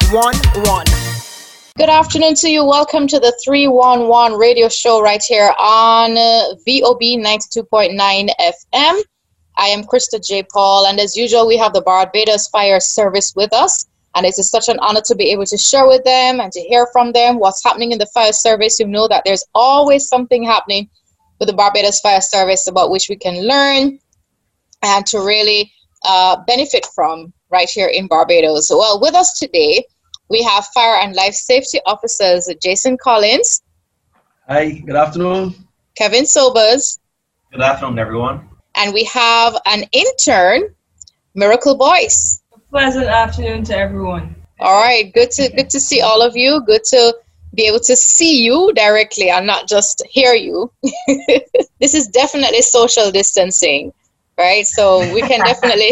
311. Good afternoon to you. Welcome to the 311 radio show right here on VOB 92.9 FM. I am Krista J. Paul, and as usual, we have the Barbados Fire Service with us. And it is such an honor to be able to share with them and to hear from them what's happening in the fire service. You know that there's always something happening with the Barbados Fire Service about which we can learn and to really benefit from right here in Barbados. Well, with us today, we have Fire and Life Safety Officers Jason Collins. Hi, good afternoon. Kevin Sobers. Good afternoon, everyone. And we have an intern, Miracle Boyce. Pleasant afternoon to everyone. All right, good to see all of you. Good to be able to see you directly and not just hear you. This is definitely social distancing, right? So we can definitely,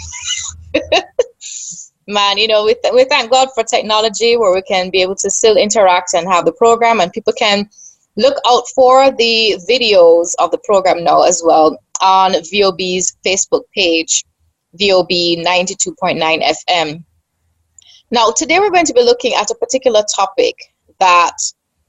man, you know, we thank God for technology where we can be able to still interact and have the program, and people can look out for the videos of the program now as well on VOB's Facebook page, VOB 92.9 FM. Now, today we're going to be looking at a particular topic that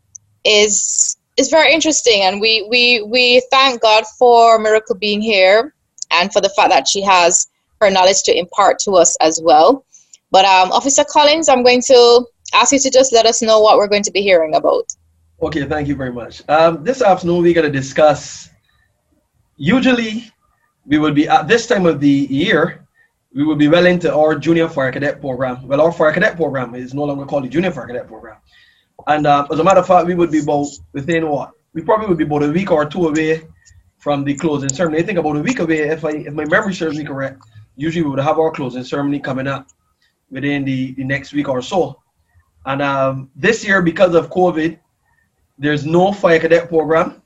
is very interesting, and we thank God for Miracle being here and for the fact that she has her knowledge to impart to us as well. But Officer Collins, I'm going to ask you to just let us know what we're going to be hearing about. Okay, thank you very much. This afternoon we're going to discuss, usually we will be at this time of the year, we will be well into our junior fire cadet program. Well, our fire cadet program is no longer called the junior fire cadet program. And as a matter of fact, we would be about within what? We probably would be about a week or two away from the closing ceremony. I think about a week away, if my memory serves me correct, usually we would have our closing ceremony coming up within the next week or so. And this year, because of COVID, there's no fire cadet program,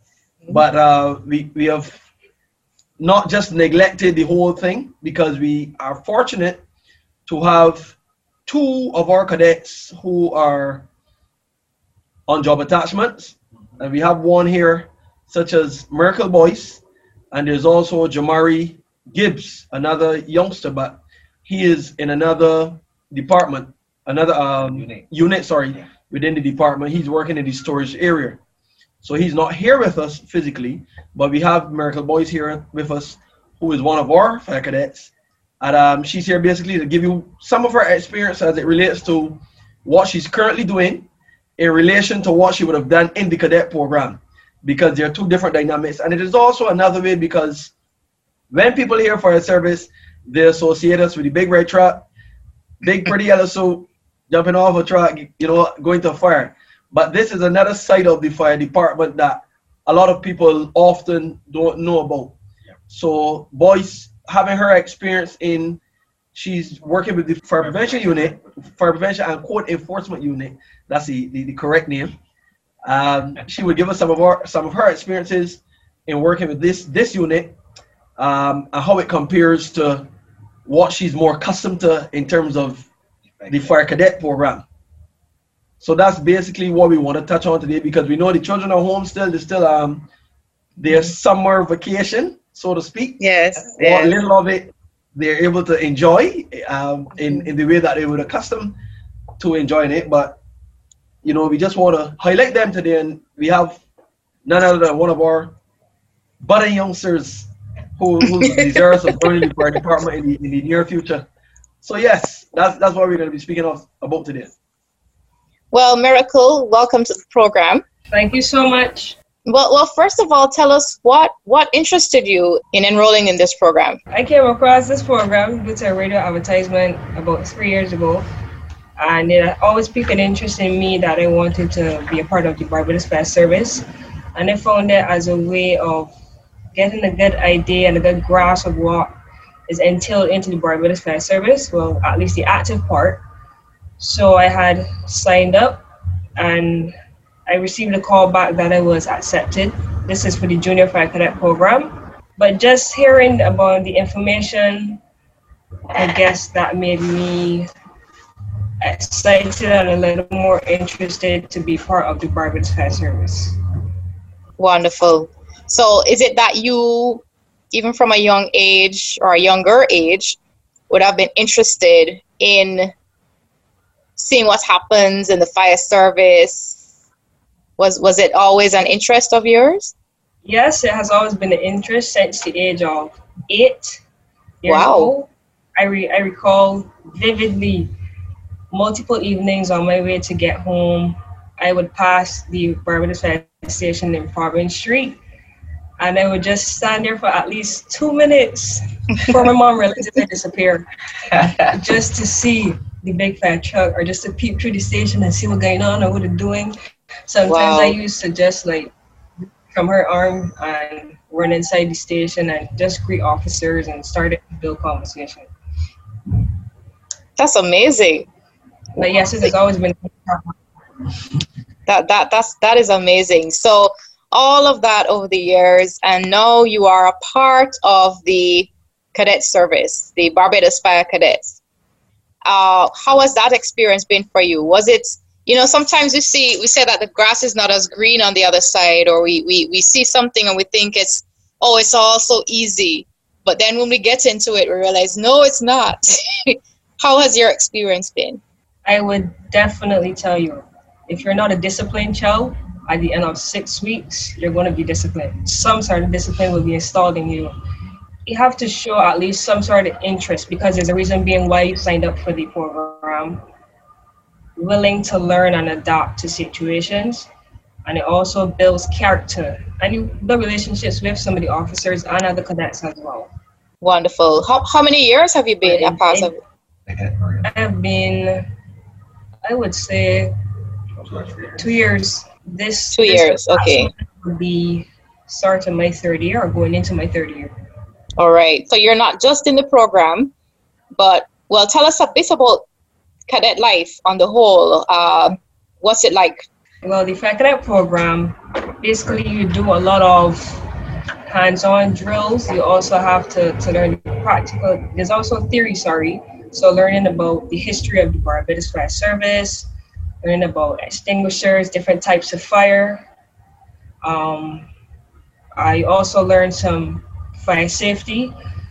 but we have not just neglected the whole thing, because we are fortunate to have two of our cadets who are on job attachments, and we have one here such as Miracle Boyce, and there's also Jamari Gibbs, another youngster, but he is in another department, another unit, within the department. He's working in the storage area. So he's not here with us physically, but we have Miracle Boyce here with us, who is one of our fire cadets. And she's here basically to give you some of her experience as it relates to what she's currently doing in relation to what she would have done in the cadet program, because there are two different dynamics. And it is also another way, because when people hear fire service, they associate us with the big red truck, big pretty yellow suit, jumping off a truck, you know, going to a fire. But this is another side of the fire department that a lot of people often don't know about. Yeah. So Boyce, having her experience she's working with the fire prevention unit, fire prevention and code enforcement unit. That's the correct name. She would give us some of her experiences in working with this unit, and how it compares to what she's more accustomed to in terms of the fire cadet program. So that's basically what we want to touch on today, because we know the children are home still. They're still their summer vacation, so to speak. Yes. What little of it they're able to enjoy in the way that they would accustomed to enjoying it. But you know, we just want to highlight them today, and we have none other than one of our budding youngsters who deserves of joining the fire department in the near future. So yes, that's what we're going to be speaking about today. Well, Miracle, welcome to the program. Thank you so much. Well, first of all, tell us what interested you in enrolling in this program. I came across this program due to a radio advertisement about 3 years ago, and it always piqued an interest in me that I wanted to be a part of the Barbados Fire Service, and I found it as a way of getting a good idea and a good grasp of what is entailed into the Barbados Fire Service, well, at least the active part. So I had signed up, and I received a call back that I was accepted. This is for the Junior Fire Cadet program. But just hearing about the information, I guess that made me excited and a little more interested to be part of the Barbados Fire Service. Wonderful. So is it that you, even from a young age or a younger age, would have been interested in seeing what happens in the fire service? Was it always an interest of yours? Yes, it has always been an interest since the age of 8 years Wow. old. I recall vividly multiple evenings on my way to get home. I would pass the Barbados Fire Station in Province Street, and I would just stand there for at least 2 minutes before my mom realized I disappeared, just to see the big fire truck, or just to peep through the station and see what's going on or what they're doing. Sometimes I used to just like from her arm and run inside the station and just greet officers and started to build conversation. That's amazing. But yes, it has always been. That is amazing. So all of that over the years, and now you are a part of the cadet service, the Barbados Fire Cadets. How has that experience been for you? Was it, sometimes we say that the grass is not as green on the other side, or we see something and we think it's all so easy. But then when we get into it, we realize, no, it's not. How has your experience been? I would definitely tell you, if you're not a disciplined child, at the end of 6 weeks, you're going to be disciplined. Some sort of discipline will be installed in you. You have to show at least some sort of interest, because there's a reason being why you signed up for the program. Willing to learn and adapt to situations. And it also builds character. And you build relationships with some of the officers and other cadets as well. Wonderful. How many years have you been a part of it? I have been, I would say, 2 years. This 2 years, okay. Would be starting my 3rd year or going into my 3rd year. All right. So you're not just in the program, but, well, tell us a bit about cadet life on the whole. What's it like? Well, the Fire Cadet program, basically you do a lot of hands-on drills. You also have to learn practical. There's also theory, So learning about the history of the Barbados Fire Service, learning about extinguishers, different types of fire. I also learned some fire safety,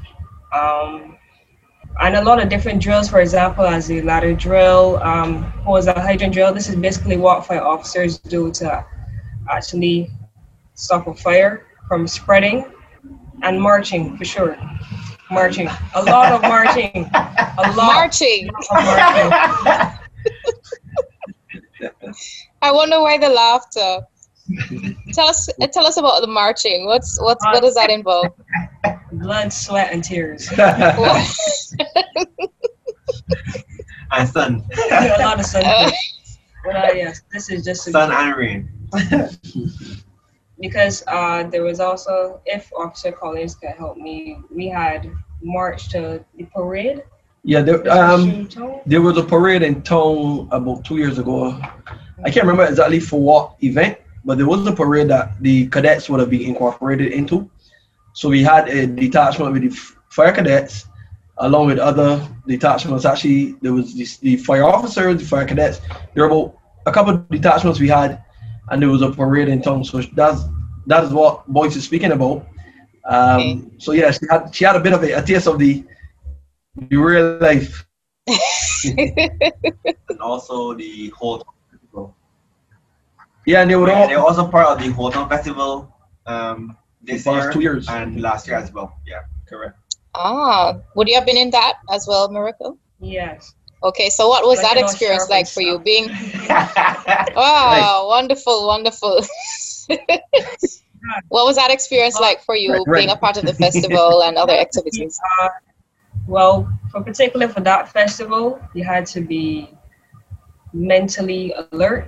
and a lot of different drills, for example, as the ladder drill, hose hydrant drill. This is basically what fire officers do to actually stop a fire from spreading, and marching, for sure. Marching, a lot of marching, Marching. of marching. I wonder why the laughter. Tell us about the marching. What does that involve? Blood, sweat, and tears. And sun. A lot of sun. But yes, this is just Sun and rain. because there was also, if Officer Collins could help me, we had marched to the parade. Yeah, there was a parade in town about 2 years ago. I can't remember exactly for what event, but there was a parade that the cadets would have been incorporated into. So we had a detachment with the fire cadets, along with other detachments. Actually, there was the fire officers, the fire cadets. There were about a couple of detachments we had, and there was a parade in town. So that is what Boyce is speaking about. Okay. So yeah, she had a bit of a taste of the real life. And also the Houghton Festival. Yeah, and they were all They're also part of the Houghton Festival this past year 2 years. and last year as well. Yeah, correct. Would you have been in that as well, Miracle? Yes. Okay, so what was Like that an experience Australian like for you? stuff. Being wonderful. What was that experience like for you, Right. being a part of the festival and other activities? Well, particularly for that festival, you had to be mentally alert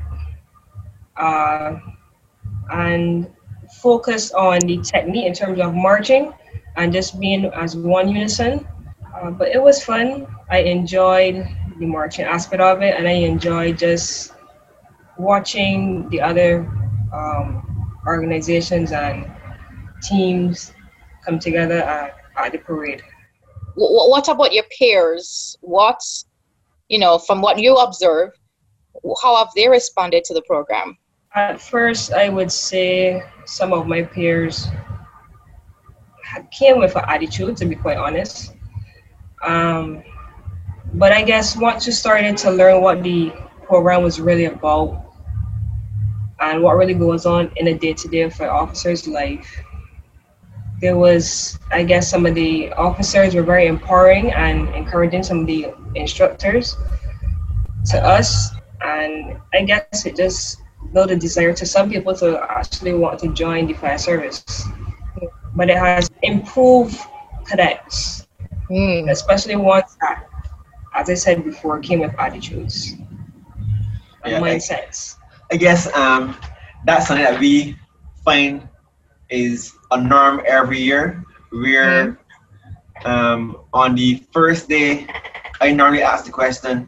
and focus on the technique in terms of marching and just being as one unison. But it was fun. I enjoyed the marching aspect of it, and I enjoyed just watching the other organizations and teams come together at the parade. What about your peers? From what you observe, how have they responded to the program? At first, I would say some of my peers came with an attitude, to be quite honest. But I guess once you started to learn what the program was really about and what really goes on in a day-to-day of an officer's life, there was, I guess, some of the officers were very empowering and encouraging some of the instructors to us. And I guess it just built a desire to some people to actually want to join the fire service. But it has improved cadets, especially ones that, as I said before, came with attitudes and mindsets. I guess that's something that we find is a norm every year, where on the first day, I normally ask the question,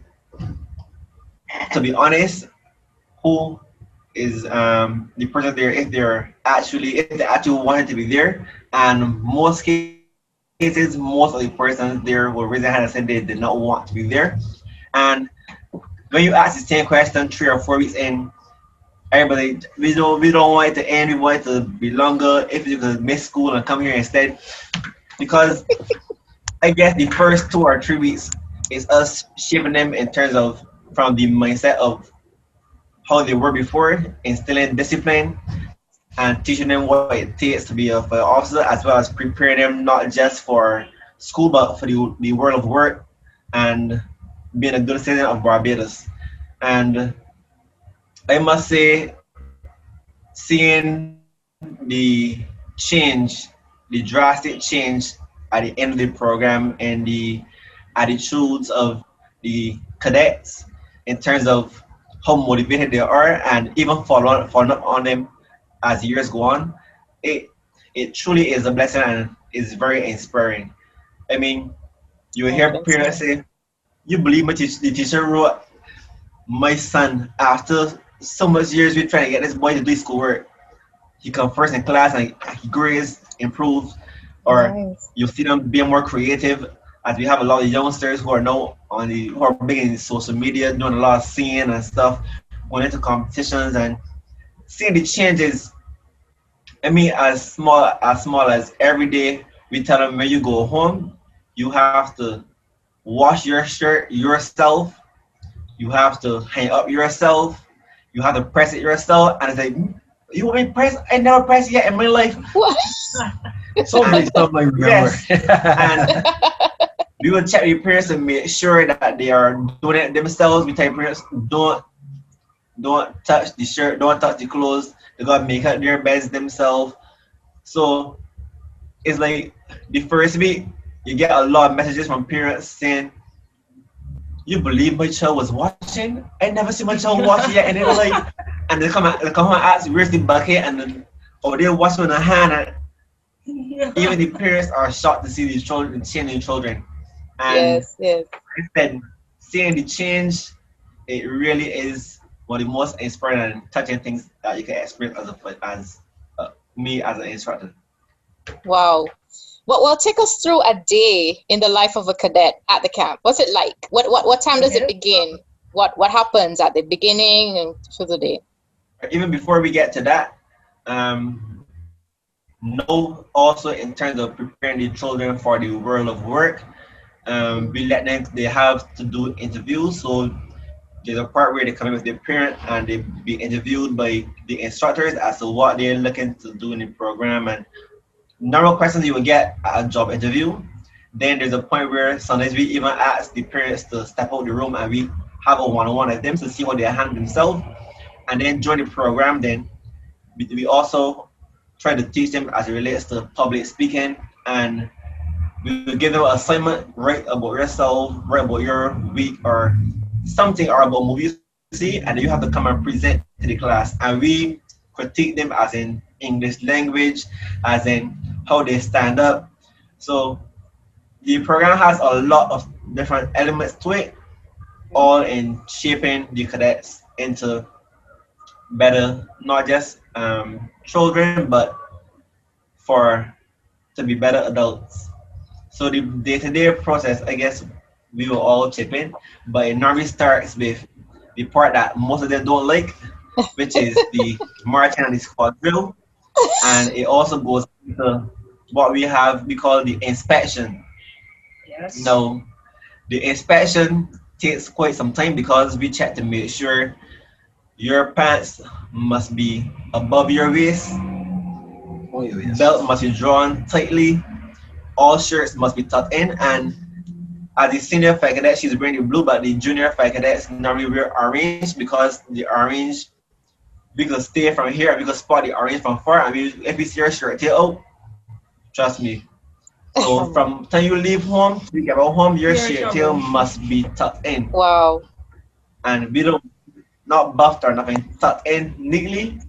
to be honest, who is the person there, if they actually wanted to be there. And most cases, most of the persons there will raise their hand and say they did not want to be there. And when you ask the same question 3 or 4 weeks in, everybody, we don't want it to end, we want it to be longer, if you could miss school and come here instead. Because I guess the first 2 or 3 weeks is us shaping them in terms of from the mindset of how they were before, instilling discipline and teaching them what it takes to be an officer, as well as preparing them not just for school but for the world of work and being a good citizen of Barbados. And I must say, seeing the change, the drastic change at the end of the program and the attitudes of the cadets in terms of how motivated they are and even following up on them as years go on, it truly is a blessing and is very inspiring. I mean, you will hear parents say, "You believe the teacher wrote my son after so much years we're trying to get this boy to do schoolwork. He come first in class and he grades improves." Or nice. You see them being more creative, as we have a lot of youngsters who are now who are big in social media, doing a lot of singing and stuff, going into competitions and seeing the changes. I mean, as small as every day we tell them, when you go home, you have to wash your shirt yourself, you have to hang up yourself, you have to press it yourself. And it's like, "You want me to press? I never pressed yet in my life." What? So many stuff I remember. Yes. And we will check with parents and make sure that they are doing it themselves. We tell parents, don't touch the shirt, don't touch the clothes. They gotta make up their beds themselves. So it's like the first week you get a lot of messages from parents saying, "You believe my child was watching? I never see my child watching yet." And they were like, and they come and ask, "Where's the bucket?" And then, they're washing with a hand. And even the parents are shocked to see these children, changing children. And yes. Instead, seeing the change, it really is one of the most inspiring and touching things that you can experience as me as an instructor. Wow. Well, take us through a day in the life of a cadet at the camp. What's it like? What time does it begin? What happens at the beginning and through the day? Even before we get to that, also in terms of preparing the children for the world of work, we let them, they have to do interviews. So there's a part where they come in with their parent and they be interviewed by the instructors as to what they're looking to do in the program and normal questions you will get at a job interview. Then there's a point where sometimes we even ask the parents to step out the room and we have a one-on-one with them to see how they handle themselves. And then during the program, then we also try to teach them as it relates to public speaking, and we will give them an assignment, write about yourself, write about your week or something, or about movies you see, and then you have to come and present to the class. And we critique them as in English language, as in how they stand up. So the program has a lot of different elements to it, all in shaping the cadets into better, not just children, but to be better adults. So the day-to-day process, I guess we will all chip in, but it normally starts with the part that most of them don't like, which is the marching and the squad drill. And it also goes into what we call the inspection. Yes. Now, The inspection takes quite some time because we check to make sure your pants must be above your waist, Oh, yes. belt must be drawn tightly, all shirts must be tucked in, and as the senior fire cadet, she's wearing the blue, but the junior fire cadets normally wear orange because the orange, we could stay from here and we could spot the orange from far, and if we see your shirt tail out, trust me. So from the time you leave home, you get home, your shirt tail must be tucked in. Wow. And we don't, not buffed or nothing, tucked in neatly.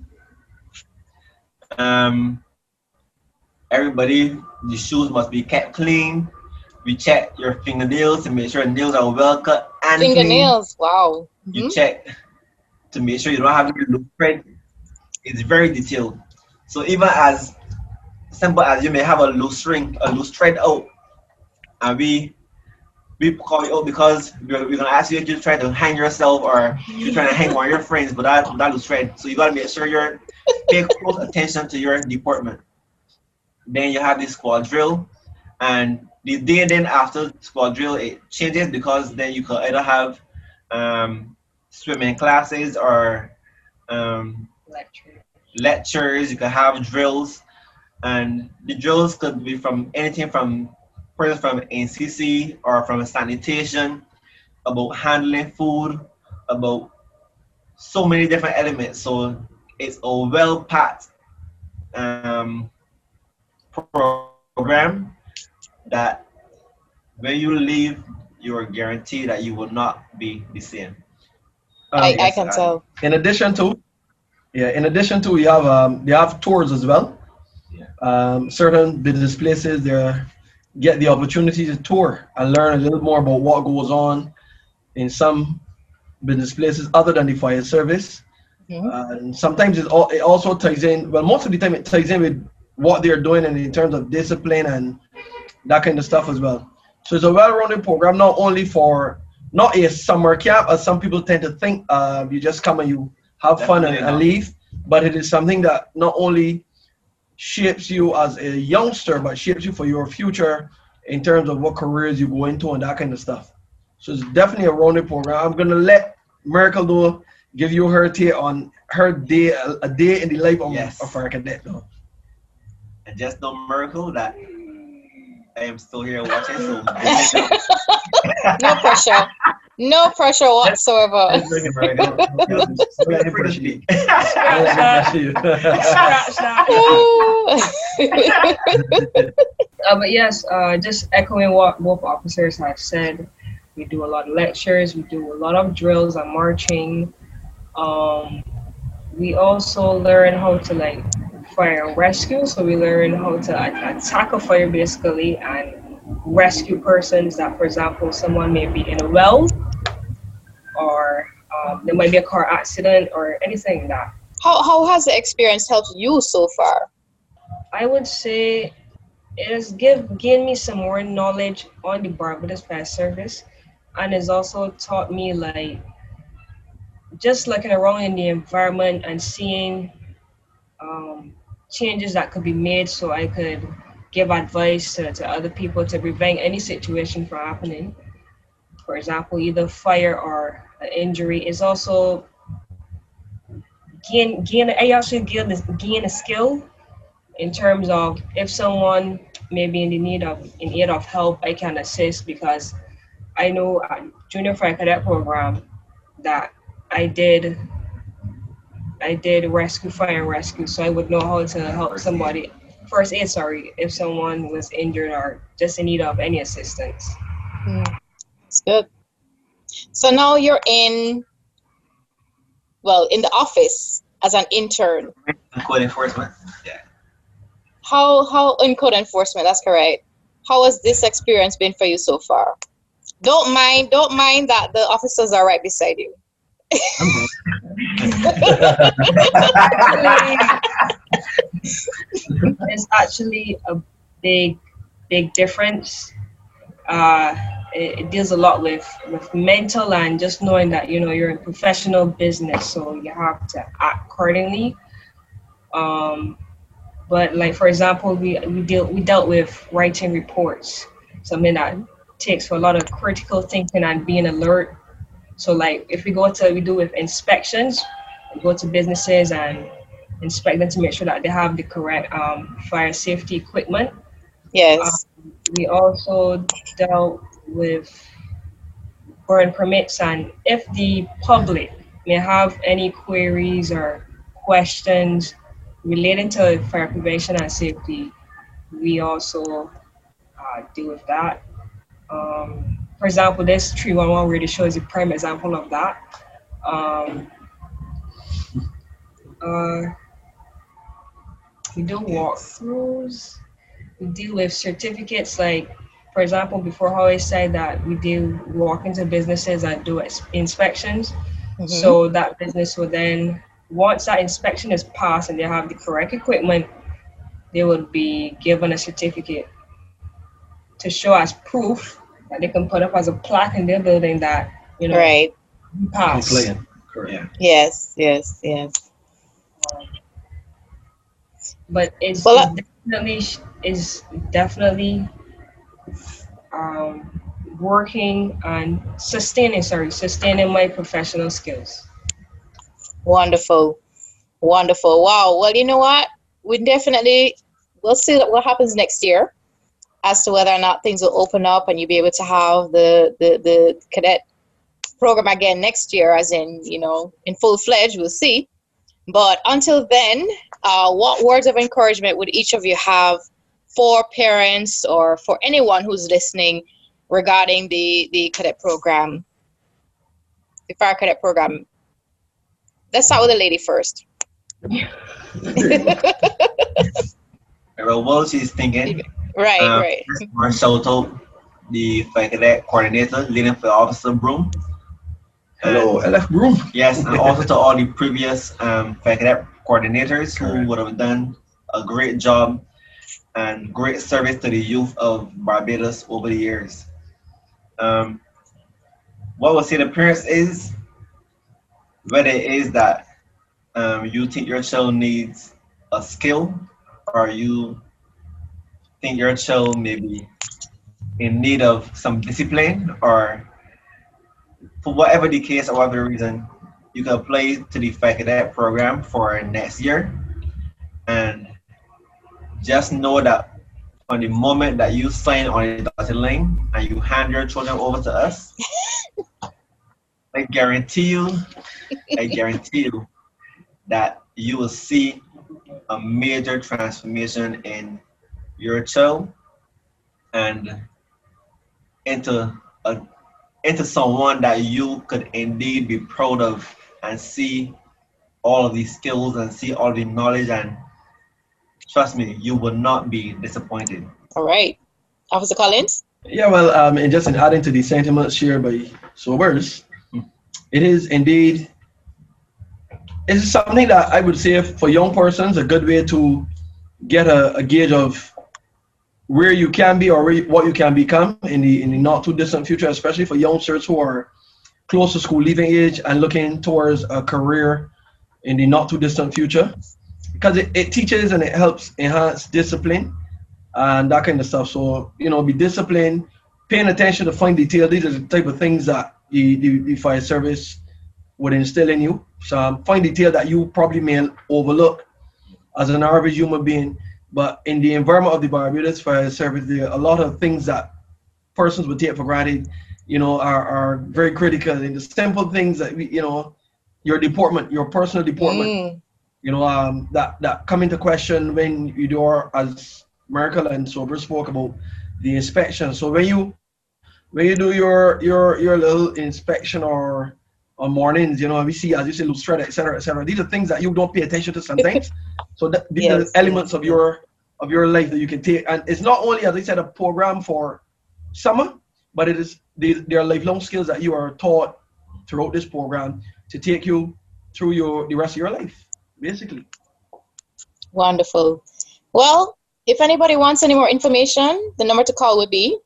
Everybody, the shoes must be kept clean. We check your fingernails to make sure nails are well cut and Fingernails, clean. wow. You check to make sure you don't have any loose thread. It's very detailed. So even as simple as you may have a loose string, a loose thread out, and we call you out because we're gonna ask you if you're trying to hang yourself or you're trying to hang one of your friends, but that loose thread. So you gotta make sure you're pay close attention to your department. Then you have the squad drill, and the day then after squad drill it changes because then you could either have swimming classes or lectures. You could have drills, and the drills could be from anything from NCC or from sanitation, about handling food, about so many different elements. So it's a well packed program that when you leave, you are guaranteed that you will not be the same. I can tell. In addition to, we have they have tours as well. Yeah. Certain business places they get the opportunity to tour and learn a little more about what goes on in some business places other than the fire service. Mm-hmm. And sometimes it also ties in. Well, most of the time it ties in with what they're doing and in terms of discipline and that kind of stuff as well. So it's a well-rounded program, not only for not a summer camp as some people tend to think. You just come and you have fun and leave, but it is something that not only shapes you as a youngster, but shapes you for your future in terms of what careers you go into and that kind of stuff. So it's definitely a rounded program. I'm gonna let Miracle though give you her take on her day, a day in the life of our cadet though. And just know, Miracle, that I am still here watching. So no pressure. No pressure whatsoever. But yes, just echoing what both officers have said. We do a lot of lectures. We do a lot of drills and marching. We also learn how to fire and rescue. So we learn how to attack a fire basically and rescue persons that, for example, someone may be in a well or there might be a car accident or anything like that. How has the experience helped you so far? I would say it has gained me some more knowledge on the Barbados Fire Service, and it's also taught me just looking around in the environment and seeing changes that could be made so I could give advice to other people to prevent any situation from happening. For example, either fire or an injury. Is also gain a skill in terms of if someone may be in need of help, I can assist, because I know at Junior Fire Cadet program that I did fire and rescue, so I would know how to help somebody. First aid, if someone was injured or just in need of any assistance. That's good. So now you're in the office as an intern. Code enforcement. Yeah. How in code enforcement? That's correct. How has this experience been for you so far? Don't mind that the officers are right beside you. It's actually a big difference. It deals a lot with mental and just knowing that you're in professional business, so you have to act accordingly. But for example, we dealt with writing reports, something that takes for a lot of critical thinking and being alert. So like if we do with inspections, we go to businesses and inspect them to make sure that they have the correct fire safety equipment. Yes. We also dealt with burn permits, and if the public may have any queries or questions relating to fire prevention and safety, we also deal with that. For example, this 311 radio show is a prime example of that. We do walkthroughs. We deal with certificates, like, for example, before how I said that we do walk into businesses and do inspections. So that business will then, once that inspection is passed and they have the correct equipment, they will be given a certificate to show as proof that they can put up as a plaque in their building that, you know, right. Pass. Correct. Yes. But it's definitely working on sustaining my professional skills. Wonderful. Wow. Well, you know what? We'll see what happens next year as to whether or not things will open up and you'll be able to have the cadet program again next year, as in, you know, in full-fledged. We'll see. But until then, what words of encouragement would each of you have for parents or for anyone who's listening regarding the cadet program, the fire cadet program? Let's start with the lady first. Well, while she's thinking, right. Shout out the fire cadet coordinator, leading for Officer Broom. Hello, LF Broom. Yes, and also to all the previous fire cadet coordinators who would have done a great job and great service to the youth of Barbados over the years. What we'll say to parents is, whether it is that you think your child needs a skill, or you think your child may be in need of some discipline, or for whatever the case or whatever reason, you can apply to the fire cadet program for next year. And just know that on the moment that you sign on the dotted line and you hand your children over to us, I guarantee you that you will see a major transformation in your child and into someone that you could indeed be proud of, and see all of these skills and see all the knowledge, and trust me, you will not be disappointed. All right. Officer Collins? Yeah, well, and just in adding to the sentiments shared by Sobers, it is indeed, it's something that I would say for young persons, a good way to get a gauge of where you can be or what you can become in the not too distant future, especially for youngsters who are close to school leaving age and looking towards a career in the not too distant future, because it teaches and it helps enhance discipline and that kind of stuff. So, you know, be disciplined, paying attention to fine detail. These are the type of things that the fire service would instill in you. So fine detail that you probably may overlook as an average human being. But in the environment of the Barbados Fire Service, there are a lot of things that persons would take for granted, you know, are very critical. In the simple things that, you know, your deportment, your personal deportment, you know, that come into question when you do, as Merkel and Sober spoke about, the inspection. So when you do your little inspection or on mornings, you know, we see, as you say, Lustrada, et cetera. These are things that you don't pay attention to sometimes. So these are elements of your life that you can take. And it's not only, as I said, a program for summer, but there are lifelong skills that you are taught throughout this program to take you through the rest of your life, basically. Wonderful. Well, if anybody wants any more information, the number to call would be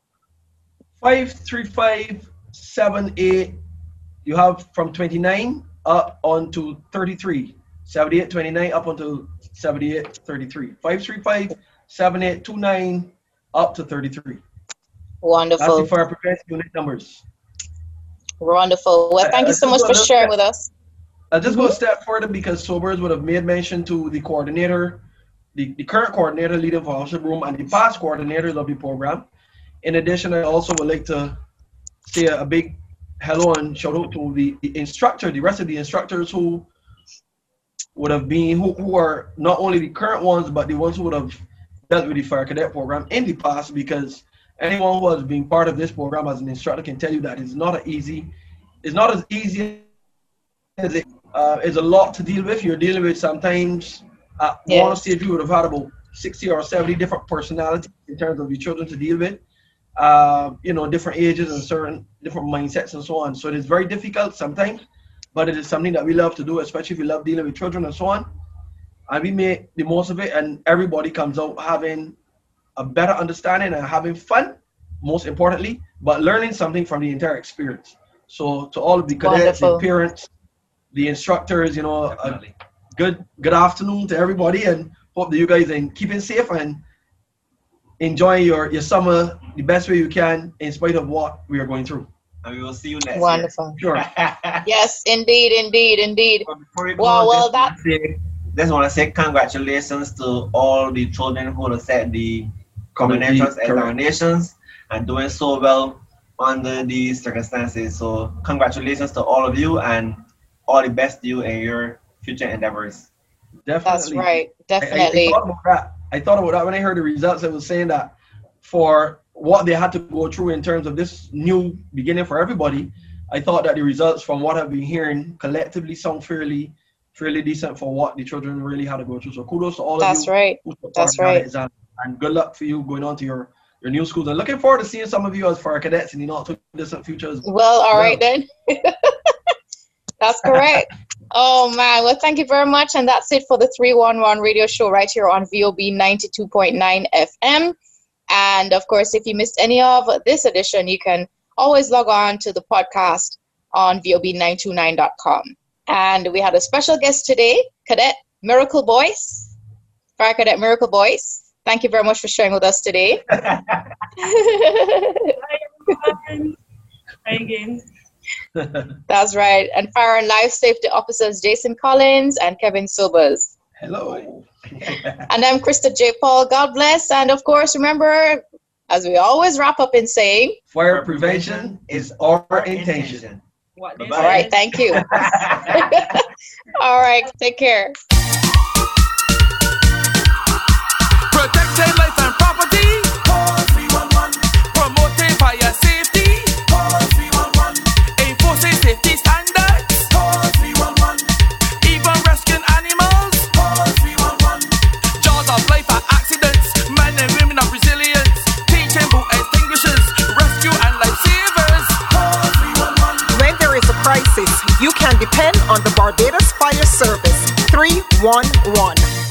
53578. You have from 29 up onto 33. 78, 29 up until 78, 33. 5357829 up to 33. Wonderful. That's the fire prevention unit numbers. Wonderful. Well, thank you so much for sharing with us. I'll just go a step further because Sobers would have made mention to the coordinator, the current coordinator leading fellowship room, and the past coordinators of the program. In addition, I also would like to say a big hello and shout out to the instructor, the rest of the instructors who would have been, who are not only the current ones, but the ones who would have dealt with the fire cadet program in the past, because anyone who has been part of this program as an instructor can tell you that it's not as easy as it is. A lot to deal with. You're dealing with sometimes at one stage you would have had about 60 or 70 different personalities in terms of your children to deal with. Different ages and certain different mindsets and so on. So it is very difficult sometimes, but it is something that we love to do, especially if we love dealing with children and so on. And we make the most of it, and everybody comes out having a better understanding and having fun, most importantly, but learning something from the entire experience. So to all of the cadets, the parents, the instructors, a good afternoon to everybody, and hope that you guys are keeping safe and enjoying your summer the best way you can in spite of what we are going through. And we will see you next Wonderful. year. Sure. Yes, indeed. Just want to say congratulations to all the children who have set the common entrance examinations and doing so well under these circumstances. So congratulations to all of you and all the best to you in your future endeavors. Definitely. That's right. Definitely. I thought about that when I heard the results. I was saying that for what they had to go through in terms of this new beginning for everybody, I thought that the results from what I've been hearing collectively sound fairly decent for what the children really had to go through. So kudos to all of you. That's right. That's right. And good luck for you going on to your new schools. And looking forward to seeing some of you as fire cadets in the not too distant future. Well, all right then. That's correct. Oh man, well thank you very much, and that's it for the 311 radio show right here on VOB 92.9 FM. And of course, if you missed any of this edition, you can always log on to the podcast on vob929.com. And we had a special guest today, Cadet Miracle Boyce, Fire Cadet Miracle Boyce. Thank you very much for sharing with us today. Hi everyone. Hi again. That's right. And Fire and Life Safety Officers Jason Collins and Kevin Sobers. Hello. And I'm Krista J. Paul. God bless. And of course, remember, as we always wrap up in saying, fire prevention is our intention. All right. Thank you. All right. Take care. Protecting life and property. Call 311. Promoting fire safety. Call 311. Enforcing safety standards. Call 311. Even rescuing animals. Call 311. Jaws of life are accidents. Men and women are resilience. Teaching boat extinguishers. Rescue and lifesavers. Call 311. When there is a crisis, you can depend on the Barbados Fire Service 311.